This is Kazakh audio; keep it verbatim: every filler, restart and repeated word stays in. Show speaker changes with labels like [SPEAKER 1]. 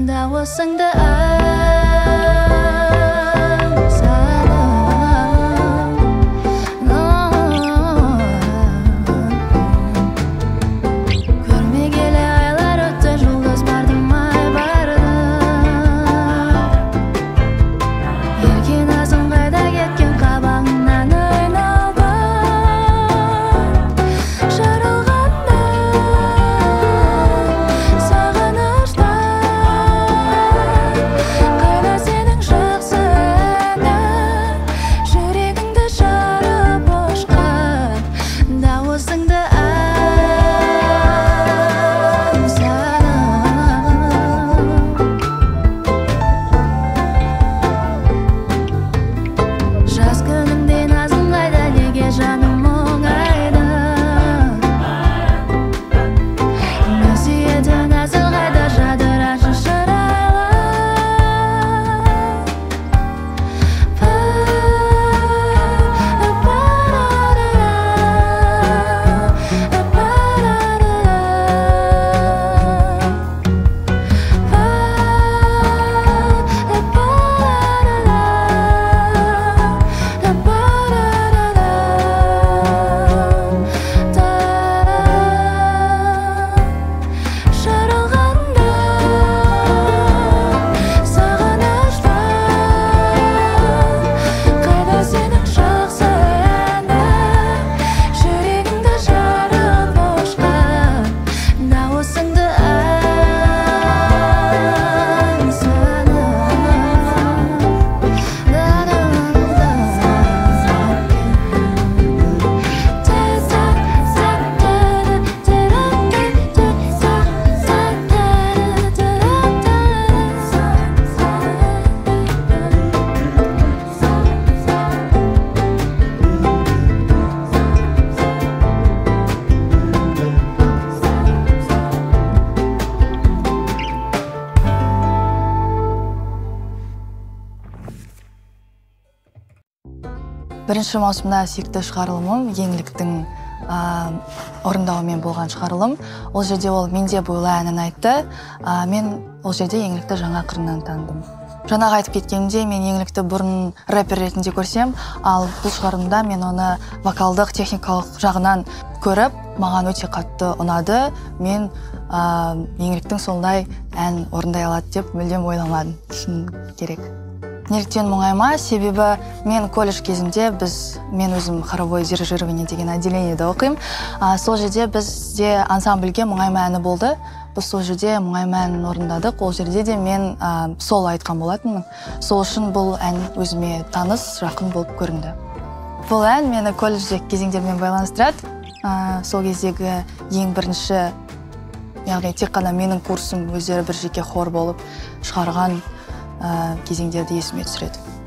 [SPEAKER 1] дауысыңды Бірінші маусымда сүйікті шығарылымым еңліктің орындауымен болған шығарылым. Ол жерде ол менде бойлай әнін айтты. Мен ол жерде еңлікті жаңа қырынан таныдым. Жаңағы айтып кеткенімде мен еңлікті бұрын рэпер ретінде көрсем, ал бұл шығарылымда мен оны вокалдық, техникалық жағынан көріп, маған өте қатты ұнады. Мен еңліктің сондай ән орындай алады деп мүлдем ойламадым. Шын керек. Неліктен мұңайма, себебі мен колледж кезімде біз, мен өзім хоровой дирижирование деген отделениеде оқимын. Сол жерде бізде ансамбльге мұңайма әні болды. Біз сол жерде мұңайма әнін орындадық. Ол жерде де мен сол айтқан болатынмын. Сол үшін бұл ән өзіме таныс, жақын болып көрінді. Бұл ән мені колледждегі кезеңдермен байланыстырады. Сол кездегі ең бірінші, яғни тек қана менің курсым өздері бір жеке хор болып шығарған кезеңдерді есіме түсіреді.